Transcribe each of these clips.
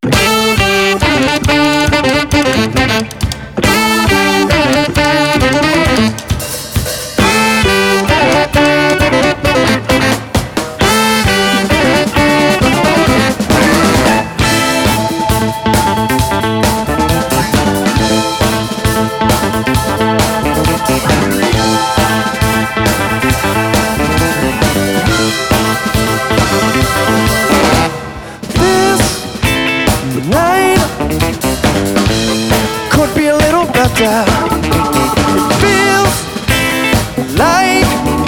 Could be a little better. It feels like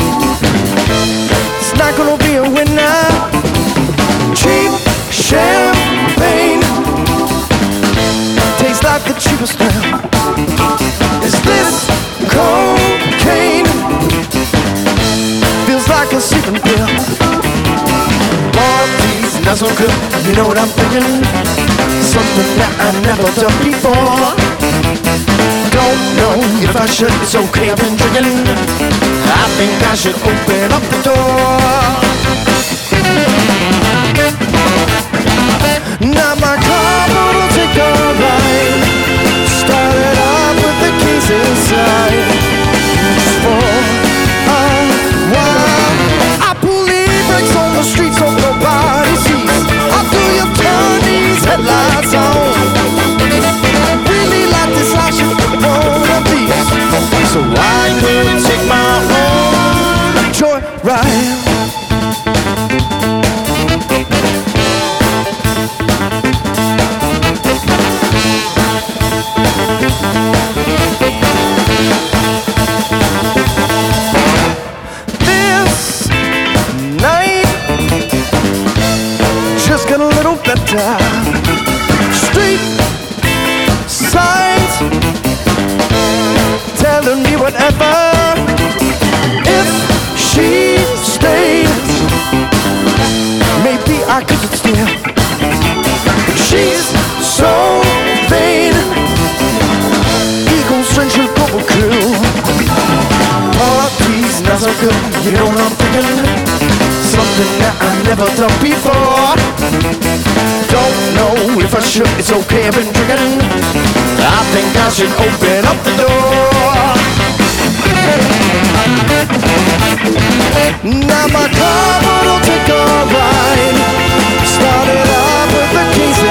it's not gonna be a winner. Cheap champagne tastes like the cheapest thrill. Is this cocaine? Feels like a sleeping pill. Parties not so good, you know what I'm thinking? Something that I never done before. Don't know if I should, it's okay, I've been drinking. I think I should open up the door. Now my car will take a ride. Started off with the keys inside. Just for a while I pull e-brakes on the street so nobody sees. How do you turn these headlights on? Really like this life you wanna be. So I could take my own joyride. This night just got a little better. Street signs telling me whatever. If she stays, maybe I could steal. She's so vain, ego stranger double cool. Parties not so good, you know what I'm thinking? Something that I never done before. Don't know if I should, it's okay, I've been drinking. I think I should open up the door. Now my car will take a ride. Started off with the keys